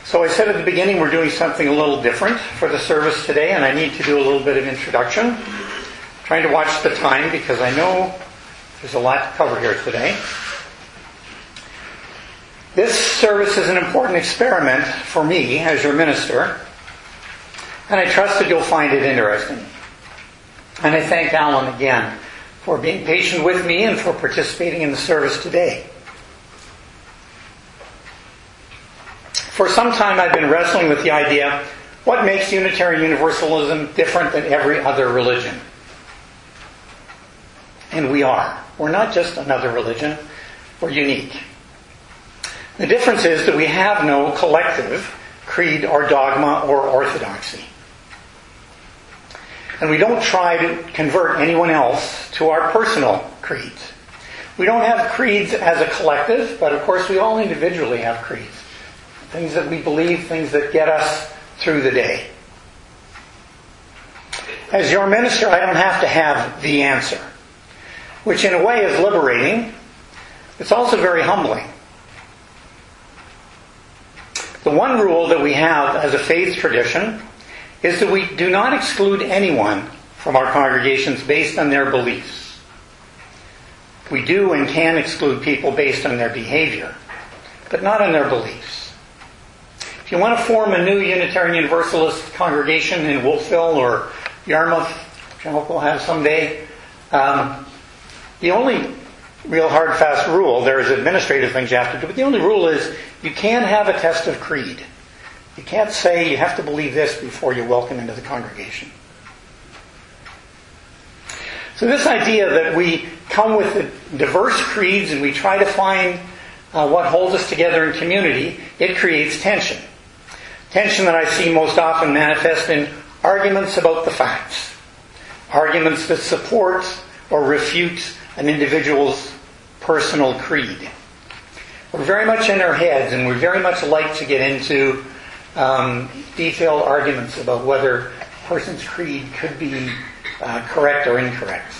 So I said at the beginning we're doing something a little different for the service today, and I need to do a little bit of introduction. I'm trying to watch the time because I know there's a lot to cover here today. This service is an important experiment for me as your minister, and I trust that you'll find it interesting. And I thank Alan again for being patient with me and for participating in the service today. For some time I've been wrestling with the idea, what makes Unitarian Universalism different than every other religion? And we are. We're not just another religion. We're unique. The difference is that we have no collective creed or dogma or orthodoxy. And we don't try to convert anyone else to our personal creeds. We don't have creeds as a collective, but of course we all individually have creeds. Things that we believe, things that get us through the day. As your minister, I don't have to have the answer, which in a way is liberating. It's also very humbling. The one rule that we have as a faith tradition is that we do not exclude anyone from our congregations based on their beliefs. We do and can exclude people based on their behavior, but not on their beliefs. If you want to form a new Unitarian Universalist congregation in Wolfville or Yarmouth, which I hope we'll have someday, the only real hard, fast rule, there's administrative things you have to do, but the only rule is you can't have a test of creed. You can't say you have to believe this before you're welcome into the congregation. So this idea that we come with diverse creeds and we try to find what holds us together in community, it creates tension. Tension that I see most often manifest in arguments about the facts. Arguments that support or refute an individual's personal creed. We're very much in our heads, and we very much like to get into detailed arguments about whether a person's creed could be correct or incorrect.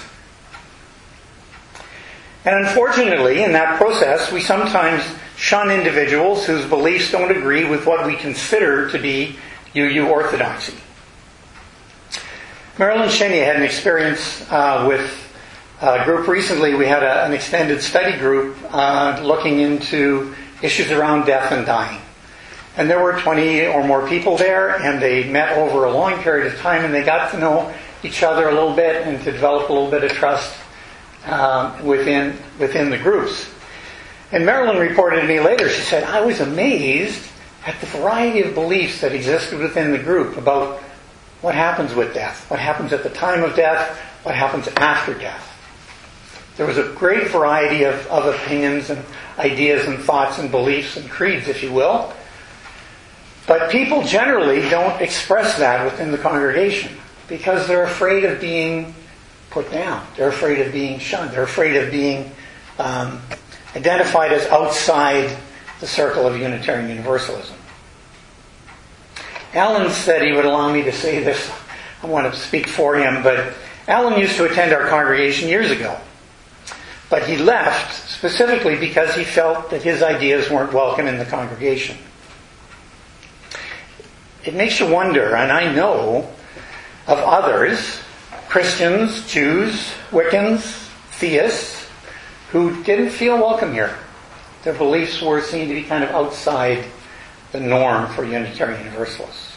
And unfortunately, in that process, we sometimes shun individuals whose beliefs don't agree with what we consider to be UU orthodoxy. Marilyn Shinney had an experience with a group recently. We had an extended study group looking into issues around death and dying. And there were 20 or more people there, and they met over a long period of time, and they got to know each other a little bit and to develop a little bit of trust within the groups. And Marilyn reported to me later, she said, I was amazed at the variety of beliefs that existed within the group about what happens with death, what happens at the time of death, what happens after death. There was a great variety of opinions and ideas and thoughts and beliefs and creeds, if you will. But people generally don't express that within the congregation because they're afraid of being put down. They're afraid of being shunned. They're afraid of being identified as outside the circle of Unitarian Universalism. Alan said he would allow me to say this. I want to speak for him, but Alan used to attend our congregation years ago. But he left specifically because he felt that his ideas weren't welcome in the congregation. It makes you wonder, and I know of others, Christians, Jews, Wiccans, theists, who didn't feel welcome here. Their beliefs were seen to be kind of outside the norm for Unitarian Universalists.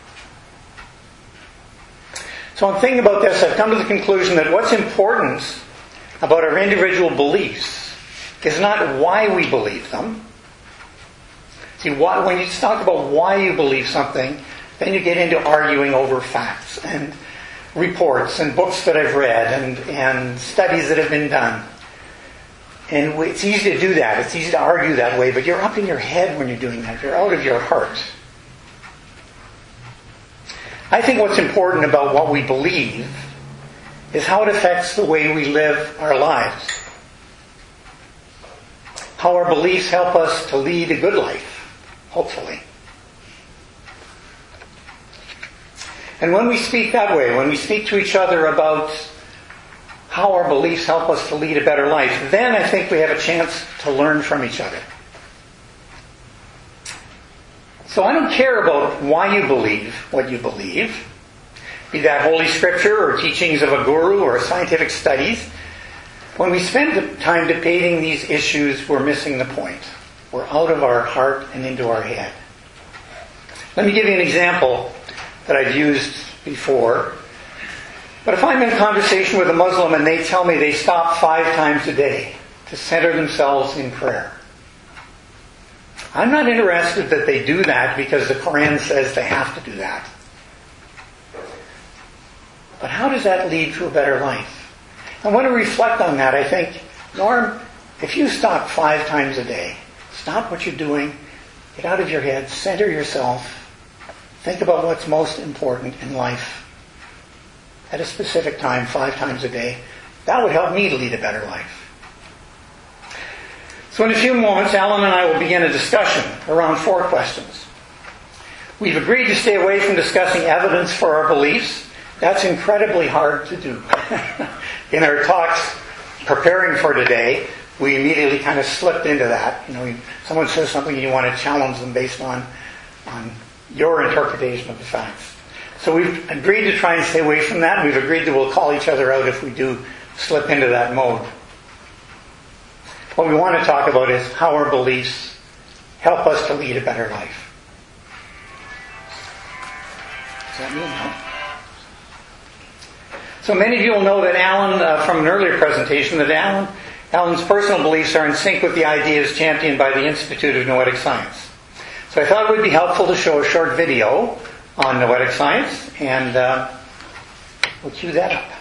So in thinking about this, I've come to the conclusion that what's important about our individual beliefs is not why we believe them. See, when you talk about why you believe something, then you get into arguing over facts and reports and books that I've read and studies that have been done. And it's easy to do that. It's easy to argue that way, but you're up in your head when you're doing that. You're out of your heart. I think what's important about what we believe is how it affects the way we live our lives. How our beliefs help us to lead a good life, hopefully. And when we speak that way, when we speak to each other about how our beliefs help us to lead a better life, then I think we have a chance to learn from each other. So I don't care about why you believe what you believe, be that Holy Scripture or teachings of a guru or scientific studies. When we spend the time debating these issues, we're missing the point. We're out of our heart and into our head. Let me give you an example that I've used before. But if I'm in conversation with a Muslim and they tell me they stop 5 times a day to center themselves in prayer, I'm not interested that they do that because the Quran says they have to do that. But how does that lead to a better life? I want to reflect on that. I think, Norm, if you stop 5 times a day, stop what you're doing, get out of your head, center yourself, think about what's most important in life at a specific time, 5 times a day, that would help me to lead a better life. So in a few moments, Alan and I will begin a discussion around 4 questions. We've agreed to stay away from discussing evidence for our beliefs. That's incredibly hard to do. In our talks preparing for today, we immediately kind of slipped into that. Someone says something and you want to challenge them based on your interpretation of the facts. So we've agreed to try and stay away from that, and we've agreed that we'll call each other out if we do slip into that mode. What we want to talk about is how our beliefs help us to lead a better life. Does that mean that? So many of you will know that Alan, from an earlier presentation, that Alan's personal beliefs are in sync with the ideas championed by the Institute of Noetic Science. So I thought it would be helpful to show a short video on noetic science, and we'll cue that up.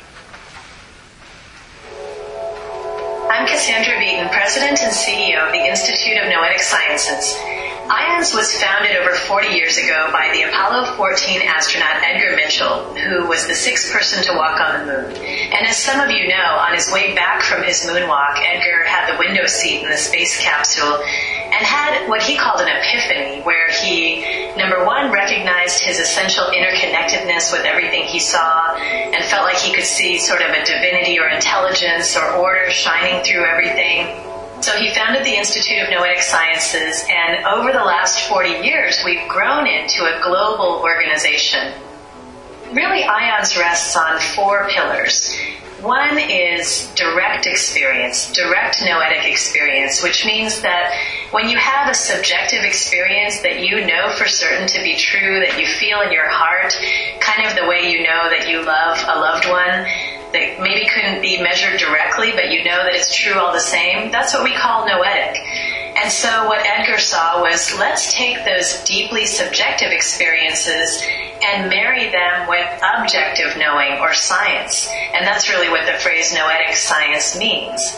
I'm Cassandra Beaton, President and CEO of the Institute of Noetic Sciences. IONS was founded over 40 years ago by the Apollo 14 astronaut Edgar Mitchell, who was the 6th person to walk on the moon. And as some of you know, on his way back from his moonwalk, Edgar had the window seat in the space capsule and had what he called an epiphany, where he, number one, recognized his essential interconnectedness with everything he saw and felt like he could see sort of a divinity or intelligence or order shining through everything. So he founded the Institute of Noetic Sciences, and over the last 40 years, we've grown into a global organization. Really, IONS rests on 4 pillars. One is direct experience, direct noetic experience, which means that when you have a subjective experience that you know for certain to be true, that you feel in your heart, kind of the way you know that you love a loved one, that maybe couldn't be measured directly, but you know that it's true all the same, that's what we call noetic. And so what Edgar saw was, let's take those deeply subjective experiences and marry them with objective knowing or science. And that's really what the phrase noetic science means.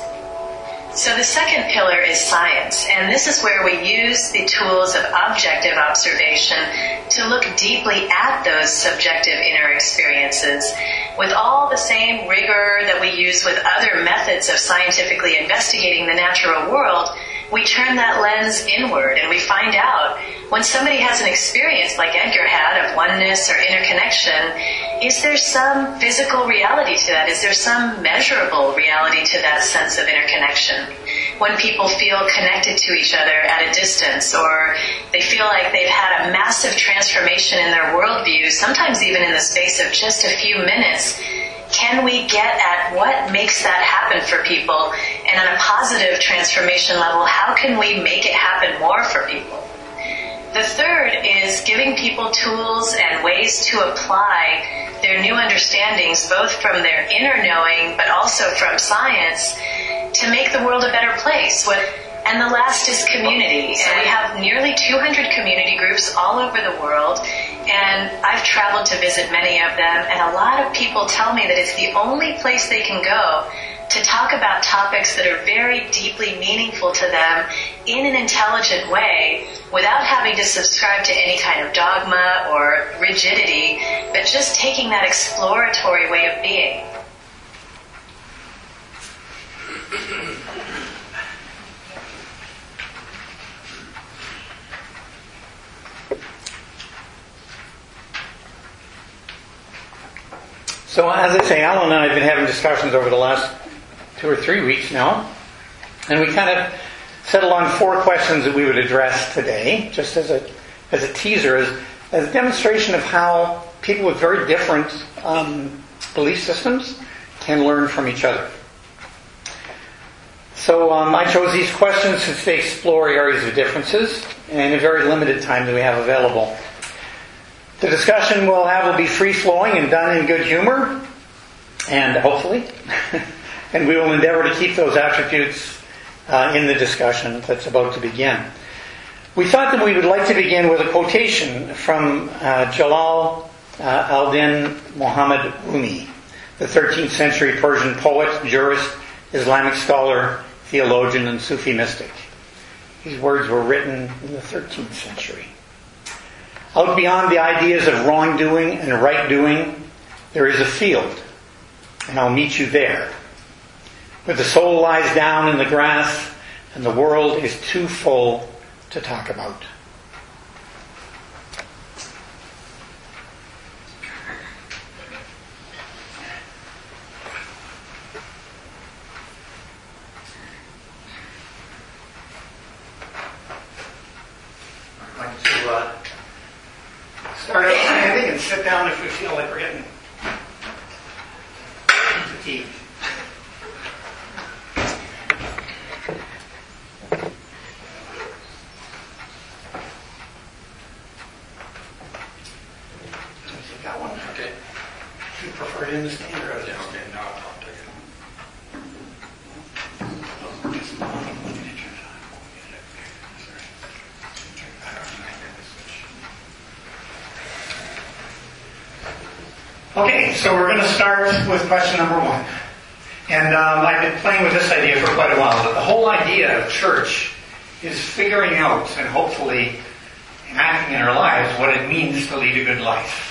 So the second pillar is science, and this is where we use the tools of objective observation to look deeply at those subjective inner experiences. With all the same rigor that we use with other methods of scientifically investigating the natural world, we turn that lens inward and we find out when somebody has an experience like Edgar had of oneness or interconnection, is there some physical reality to that? Is there some measurable reality to that sense of interconnection? When people feel connected to each other at a distance, or they feel like they've had a massive transformation in their worldview, sometimes even in the space of just a few minutes, can we get at what makes that happen for people? And on a positive transformation level, how can we make it happen more for people? The third is giving people tools and ways to apply their new understandings, both from their inner knowing, but also from science, to make the world a better place. And the last is community. So we have nearly 200 community groups all over the world, and I've traveled to visit many of them, and a lot of people tell me that it's the only place they can go to talk about topics that are very deeply meaningful to them in an intelligent way, without having to subscribe to any kind of dogma or rigidity, but just taking that exploratory way of being. So as I say, Alan and I have been having discussions over the last 2 or 3 weeks now, and we kind of settled on 4 questions that we would address today, just as as a teaser, as a demonstration of how people with very different belief systems can learn from each other. So I chose these questions since they explore areas of differences in a very limited time that we have available. The discussion we'll have will be free-flowing and done in good humor, and hopefully, and we will endeavor to keep those attributes in the discussion that's about to begin. We thought that we would like to begin with a quotation from Jalal al-Din Muhammad Rumi, the 13th century Persian poet, jurist, Islamic scholar, theologian, and Sufi mystic. These words were written in the 13th century. Out beyond the ideas of wrongdoing and right doing, there is a field, and I'll meet you there, where the soul lies down in the grass and the world is too full to talk about. I'd like to start out standing and sit down if we feel like we're getting fatigued. You got one? Okay. You prefer it in the stand or other? Yeah, okay, no, I'll take it. Okay, so we're going to start with question number one. And I've been playing with this idea for quite a while. But the whole idea of church is figuring out and hopefully enacting in our lives what it means to lead a good life.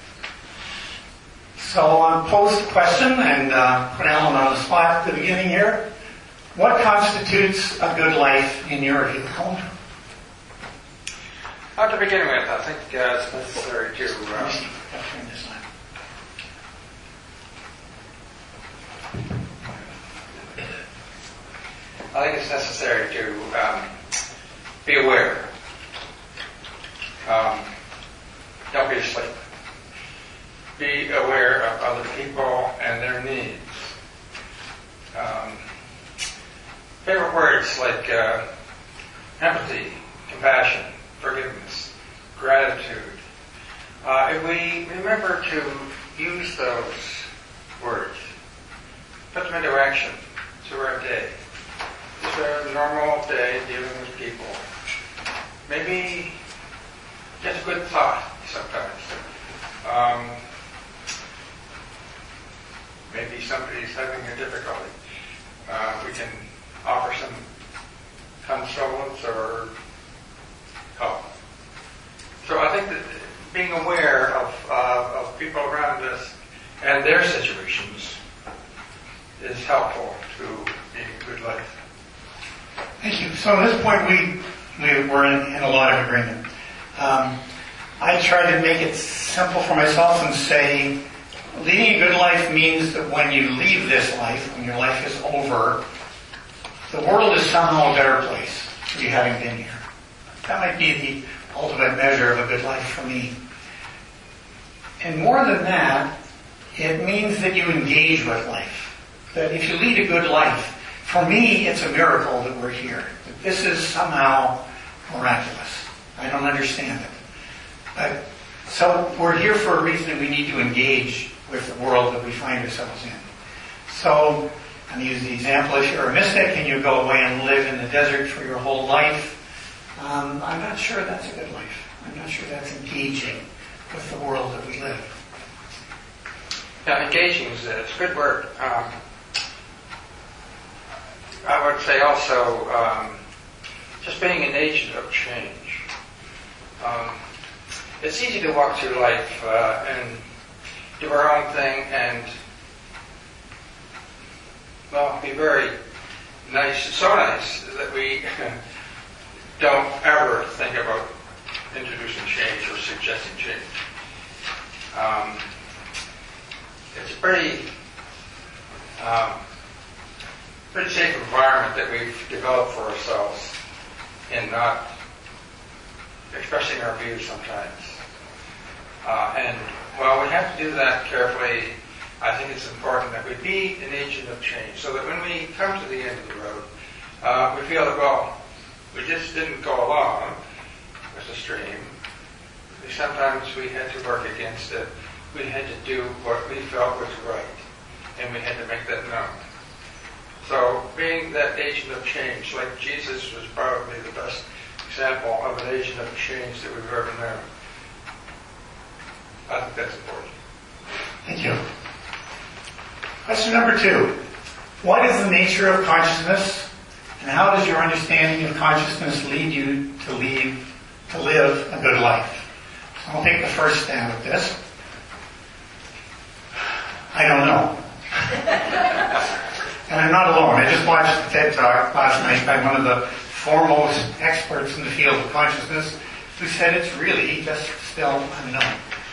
So I'll pose the question and put Alan on the spot at the beginning here. What constitutes a good life in your view, Alan? To begin with, I think it's necessary to... I think it's necessary to be aware. Don't be asleep. Be aware of other people and their needs. Favorite words like empathy, compassion, forgiveness, gratitude. If we remember to use those words, put them into action through our day. Just a normal day dealing with people. Maybe just a good thought sometimes. Maybe somebody's having a difficulty. We can offer some consolence or help. So I think that being aware of people around us and their situations is helpful to being a good life. Thank you. So at this point, we're in a lot of agreement. I try to make it simple for myself and say, leading a good life means that when you leave this life, when your life is over, the world is somehow a better place for you having been here. That might be the ultimate measure of a good life for me. And more than that, it means that you engage with life. That if you lead a good life, for me, it's a miracle that we're here. That this is somehow miraculous. I don't understand it. But, so we're here for a reason, and we need to engage with the world that we find ourselves in. So, I'm going to use the example, if you're a mystic and you go away and live in the desert for your whole life, I'm not sure that's a good life. I'm not sure that's engaging with the world that we live. Yeah, engaging is a good word. I would say also just being an agent of change. It's easy to walk through life and do our own thing and, well, be very nice. It's so nice that we don't ever think about introducing change or suggesting change. It's a pretty safe environment that we've developed for ourselves in not expressing our views sometimes. And while we have to do that carefully, I think it's important that we be an agent of change, so that when we come to the end of the road, we feel that, well, we just didn't go along with the stream. Sometimes we had to work against it. We had to do what we felt was right, and we had to make that known. So being that agent of change, like Jesus was probably the best example of an agent of change that we've ever known. I think that's important. Thank you. Question number 2. What is the nature of consciousness, and how does your understanding of consciousness lead you to live a good life? So I'll take the first stab at this. I don't know. And I'm not alone. I just watched a TED Talk last night by one of the foremost experts in the field of consciousness who said it's really just still unknown.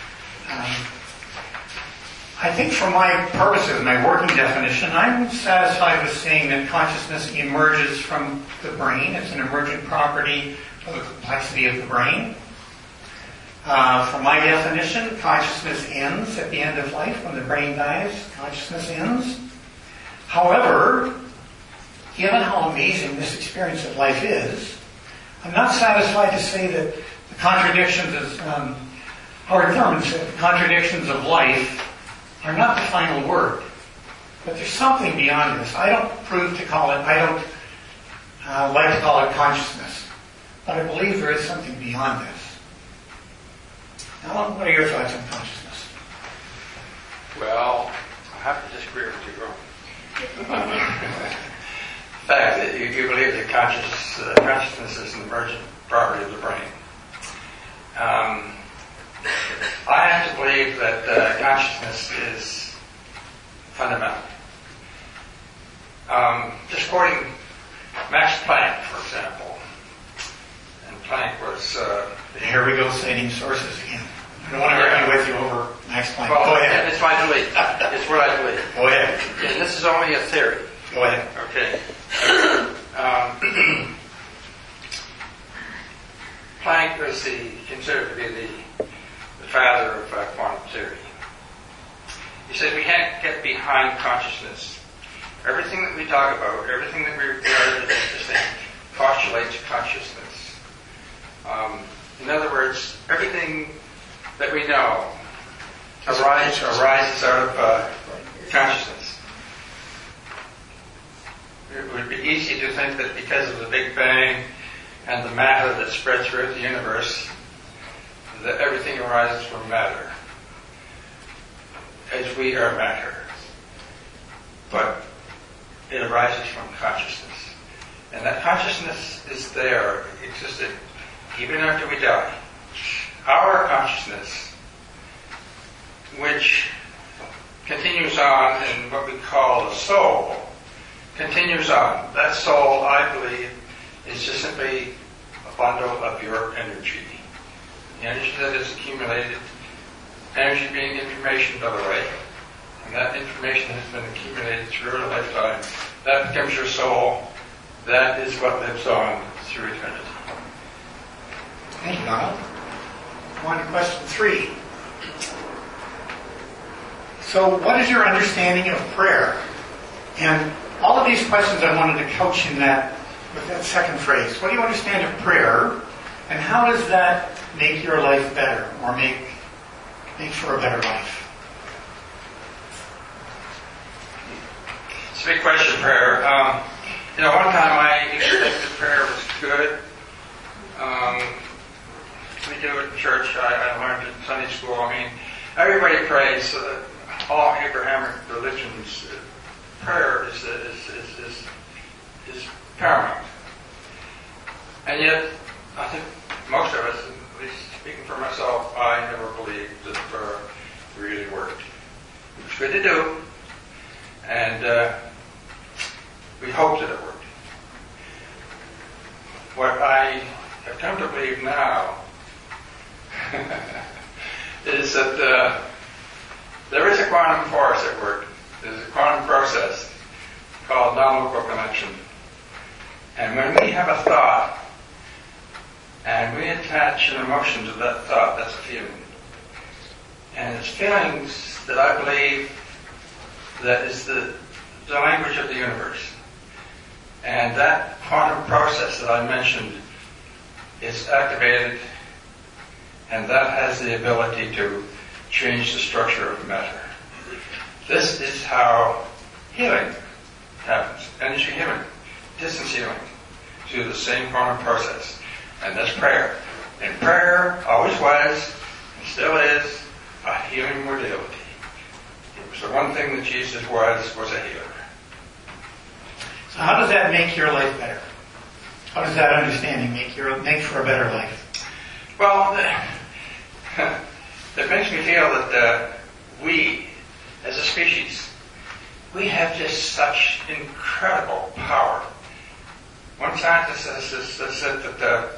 I think for my purposes, my working definition, I'm satisfied with saying that consciousness emerges from the brain. It's an emergent property of the complexity of the brain. For my definition, consciousness ends at the end of life. When the brain dies, consciousness ends. However, given how amazing this experience of life is, I'm not satisfied to say that the contradictions, as Howard Thurman said, the contradictions of life are not the final word. But there's something beyond this. I don't like to call it consciousness. But I believe there is something beyond this. Now, what are your thoughts on consciousness? Well, I have to disagree with you, Ron. In fact, you believe that consciousness is an emergent property of the brain. I have to believe that consciousness is fundamental. Just quoting Max Planck, for example. And Planck was... Here we go, citing sources again. I don't want to argue with you over Max Planck. Well, go ahead. It's my belief. It's what I believe. Go ahead. And this is only a theory. Go ahead. Okay. Planck was considered to be the father of quantum theory. He said we can't get behind consciousness. Everything that we talk about, everything that we regard as existing, postulates consciousness. In other words, everything that we know arises out of consciousness. It would be easy to think that because of the Big Bang and the matter that spread throughout the universe, that everything arises from matter, as we are matter. But it arises from consciousness. And that consciousness is there, existing, even after we die. Our consciousness, which continues on in what we call the soul, continues on. That soul, I believe, is just simply a bundle of your energy. The energy that is accumulated, energy being information, by the way, and that information has been accumulated through a lifetime. That becomes your soul. That is what lives on through eternity. Thank you, Donald. On to question 3. So, what is your understanding of prayer? And all of these questions I wanted to couch in that, with that second phrase. What do you understand of prayer? And how does that make your life better, or make for a better life? It's a big question, prayer. One time I used to think that prayer was good. We do it in church. I learned it in Sunday school. I mean, everybody prays. All Abrahamic religions, prayer is paramount. And yet, I think most of us, at least speaking for myself, I never believed that prayer really worked. It was good to do, and we hoped that it worked. What I have come to believe now is that there is a quantum force at work. There's a quantum process called non-local connection. And when we have a thought, And we attach an emotion to that thought. That's a feeling. And it's feelings that I believe that is the language of the universe. And that quantum process that I mentioned is activated, and that has the ability to change the structure of matter. This is how healing happens. Energy healing, distance healing, through the same quantum process. And that's prayer. And prayer always was, and still is, a healing modality. It was the one thing that Jesus was a healer. So how does that make your life better? How does that understanding make for a better life? Well, it makes me feel that we, as a species, we have just such incredible power. One scientist has said that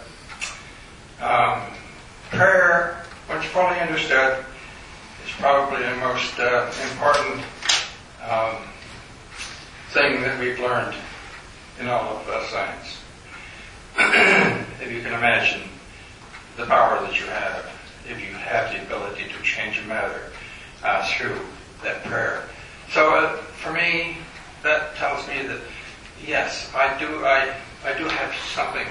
prayer, once fully understood, is probably the most important thing that we've learned in all of science. If you can imagine the power that you have, if you have the ability to change matter through that prayer. So for me, that tells me that yes, I do have something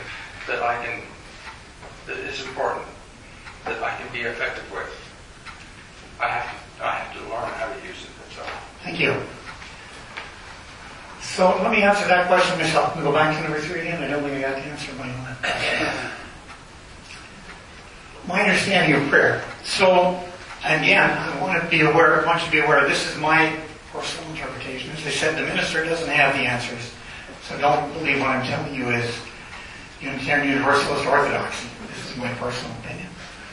that is important, that I can be effective with. I have to learn how to use it. That's all. Thank you. So let me answer that question myself. We'll go back to number 3 again. I don't think I got the answer by now. My understanding of prayer. So again, I want you to be aware this is my personal interpretation. As I said, the minister doesn't have the answers. So don't believe what I'm telling you is Unitarian Universalist Orthodoxy. This is my personal opinion.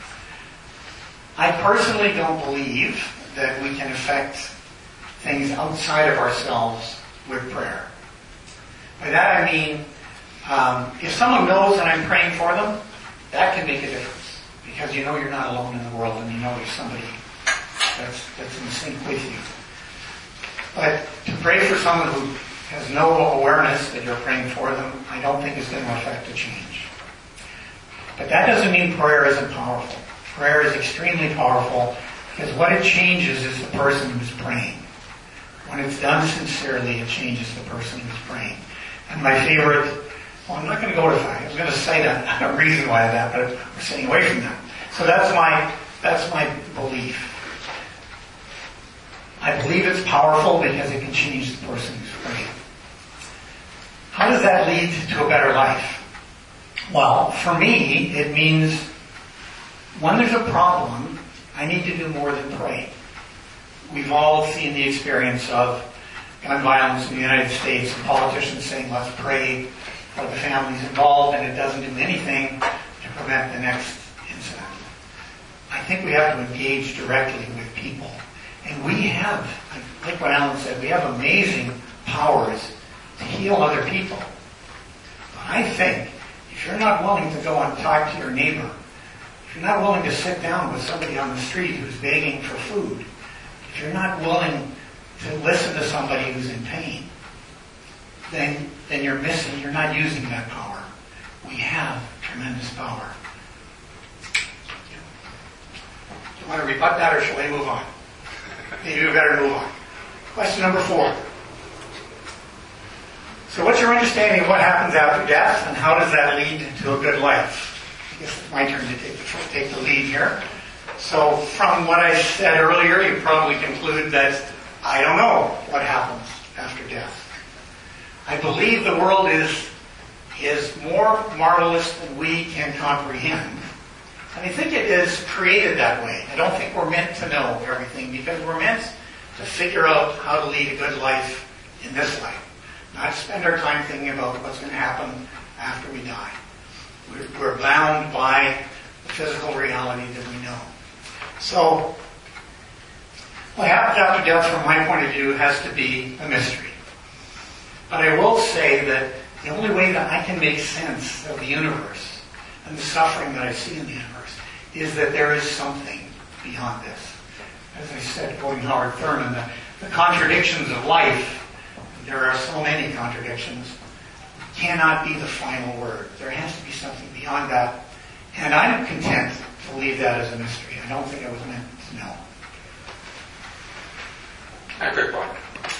I personally don't believe that we can affect things outside of ourselves with prayer. By that I mean, if someone knows that I'm praying for them, that can make a difference. Because you know you're not alone in the world, and you know there's somebody that's in sync with you. But to pray for someone who has no awareness that you're praying for them, I don't think is going to affect a change. But that doesn't mean prayer isn't powerful. Prayer is extremely powerful because what it changes is the person who's praying. When it's done sincerely, it changes the person who's praying. And my favorite, I'm not going to go to that. I was going to cite a reason why of that, but we're staying away from that. So that's my belief. I believe it's powerful because it can change the person who's praying. How does that lead to a better life? Well, for me, it means when there's a problem, I need to do more than pray. We've all seen the experience of gun violence in the United States and politicians saying, let's pray for the families involved, and it doesn't do anything to prevent the next incident. I think we have to engage directly with people. And we have, like what Alan said, we have amazing powers to heal other people. But I think if you're not willing to go and talk to your neighbor, if you're not willing to sit down with somebody on the street who's begging for food, if you're not willing to listen to somebody who's in pain, then you're not using that power. We have tremendous power. Do you want to rebut that, or shall we move on? Maybe we better move on. Question number 4. So what's your understanding of what happens after death, and how does that lead to a good life? I guess it's my turn to take the lead here. So from what I said earlier, you probably conclude that I don't know what happens after death. I believe the world is more marvelous than we can comprehend. And I think it is created that way. I don't think we're meant to know everything, because we're meant to figure out how to lead a good life in this life. Not spend our time thinking about what's going to happen after we die. We're bound by the physical reality that we know. So, what happens after death, from my point of view, has to be a mystery. But I will say that the only way that I can make sense of the universe and the suffering that I see in the universe is that there is something beyond this. As I said, quoting Howard Thurman, the contradictions of life, there are so many contradictions, cannot be the final word. There has to be something beyond that, And I'm content to leave that as a mystery. I don't think I was meant to know. Good point.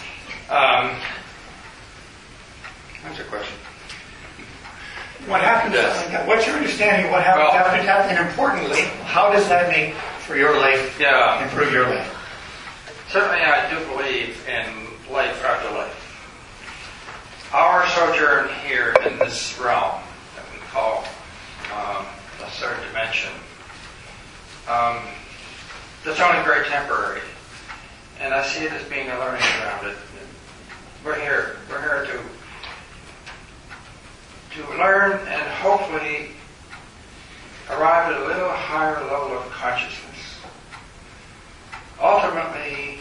That's a question. What happened? What's your understanding of what happened after death? And importantly, how does that make for your life, improve your life? Certainly I do believe in life after life. Our sojourn here in this realm that we call the third dimension, that's only very temporary. And I see it as being a learning ground. We're here to learn and hopefully arrive at a little higher level of consciousness. Ultimately,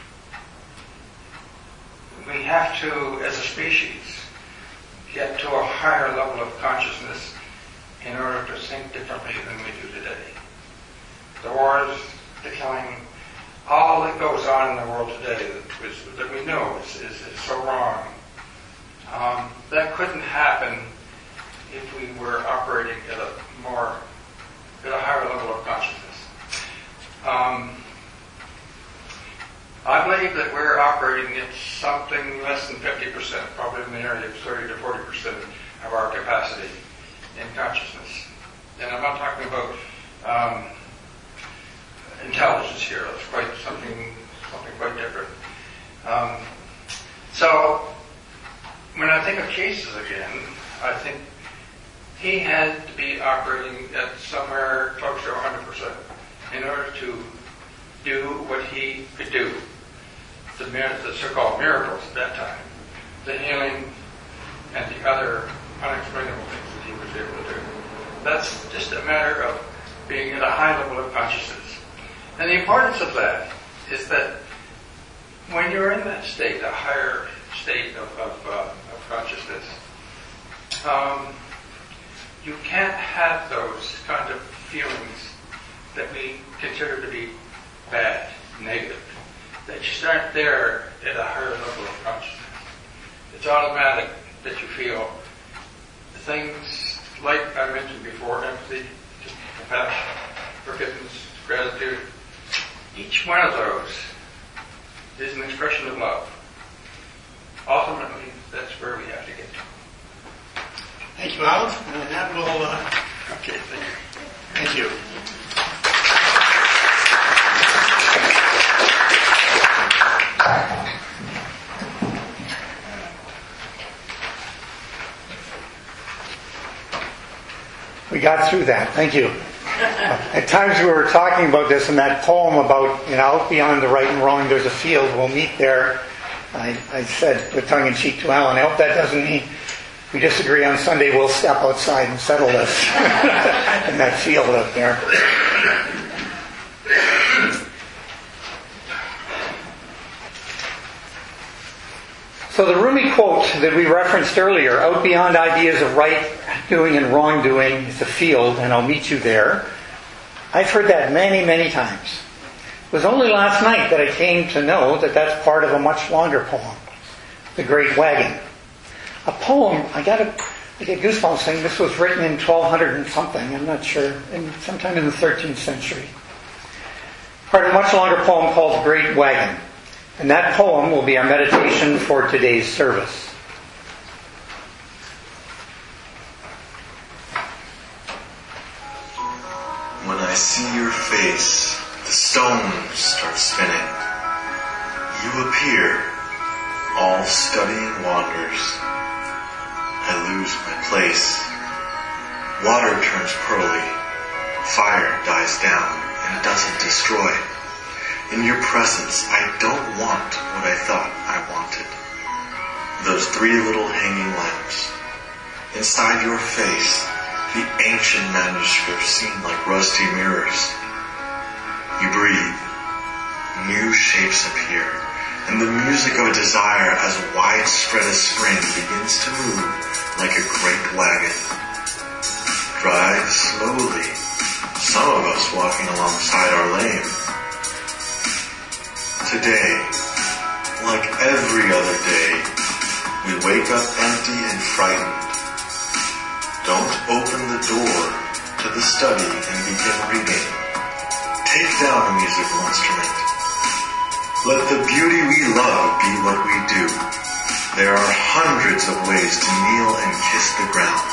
we have to, as a species, get to a higher level of consciousness in order to think differently than we do today. The wars, the killing, all that goes on in the world today that we know is so wrong. That couldn't happen if we were operating at a higher level of consciousness. I believe that we're operating at something less than 50%, probably in the area of 30 to 40% of our capacity in consciousness. And I'm not talking about intelligence here. It's quite something quite different. So when I think of Jesus again, I think he had to be operating at somewhere close to 100% in order to do what he could do. The so-called miracles at that time, the healing, and the other unexplainable things that he was able to do. That's just a matter of being at a high level of consciousness. And the importance of that is that when you're in that state, a higher state of consciousness, you can't have those kind of feelings that we consider to be bad, negative. That just aren't there at a higher level of consciousness. It's automatic that you feel things like I mentioned before, empathy, compassion, forgiveness, gratitude. Each one of those is an expression of love. Ultimately, that's where we have to get to. Thank you, Alan. And that will... Okay, thank you. Thank you. We got through that. Thank you. At times we were talking about this in that poem about, out beyond the right and wrong, there's a field. We'll meet there. I said with tongue in cheek to Alan, I hope that doesn't mean we disagree on Sunday. We'll step outside and settle this in that field up there. So the Rumi quote that we referenced earlier, out beyond ideas of right doing and wrongdoing is a field, and I'll meet you there. I've heard that many, many times. It was only last night that I came to know that that's part of a much longer poem, The Great Wagon. A poem, I get goosebumps saying this was written in 1200 and something, I'm not sure, sometime in the 13th century. Part of a much longer poem called The Great Wagon. And that poem will be our meditation for today's service. When I see your face, the stones start spinning. You appear, all studying wanders. I lose my place. Water turns pearly. Fire dies down and doesn't destroy. In your presence, I don't want what I thought I wanted. Those 3 little hanging lamps. Inside your face, the ancient manuscripts seem like rusty mirrors. You breathe. New shapes appear. And the music of a desire as widespread as spring begins to move like a great wagon. Drive slowly. Some of us walking alongside our lane. Today, like every other day, we wake up empty and frightened. Don't open the door to the study and begin reading. Take down a musical instrument. Let the beauty we love be what we do. There are hundreds of ways to kneel and kiss the ground.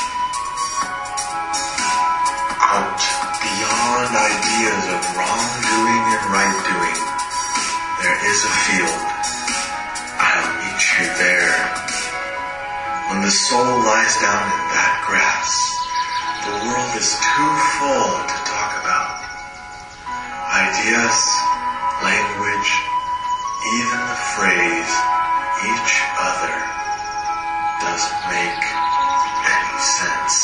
Out beyond ideas of wrongdoing and right doing, there is a field. I'll meet you there. When the soul lies down in that grass, the world is too full to talk about. Ideas, language, even the phrase, each other, doesn't make any sense.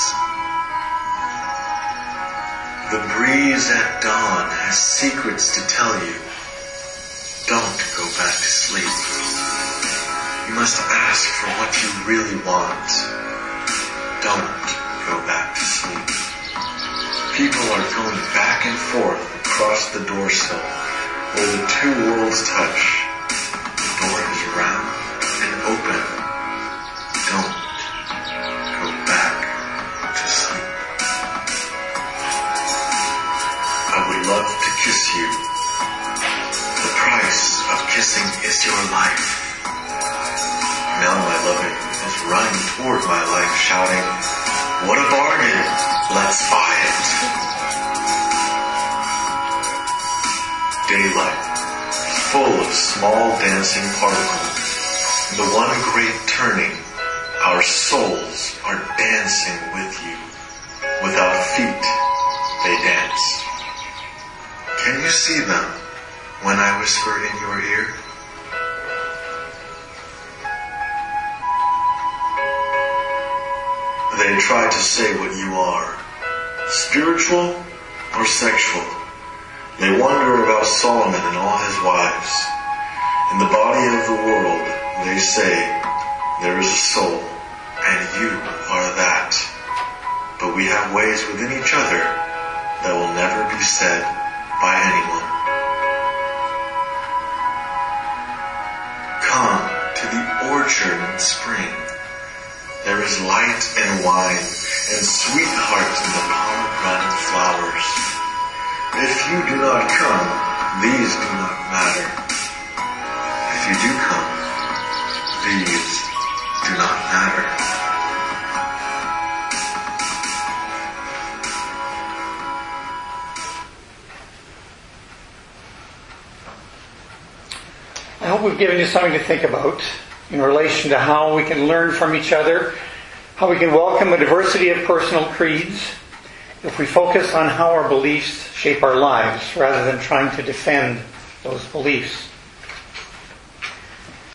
The breeze at dawn has secrets to tell you. Don't go back to sleep. You must ask for what you really want. Don't go back to sleep. People are going back and forth across the door sill where the two worlds touch. The door is round and open. Don't go back to sleep. I would love to kiss you. The price of kissing is your life. Now my loving is running toward my life, shouting, "What a bargain! Let's buy it!" Daylight, full of small dancing particles. The one great turning, our souls are dancing with you. Without feet, they dance. Can you see them when I whisper in your ear? They try to say what you are, spiritual or sexual. They wonder about Solomon and all his wives. In the body of the world, they say, there is a soul, and you are that. But we have ways within each other that will never be said by anyone. Come to the orchard in spring. There is light and wine and sweetheart in the pomegranate flowers. If you do not come, these do not matter. If you do come, these do not matter. I hope we've given you something to think about in relation to how we can learn from each other, how we can welcome a diversity of personal creeds if we focus on how our beliefs shape our lives rather than trying to defend those beliefs.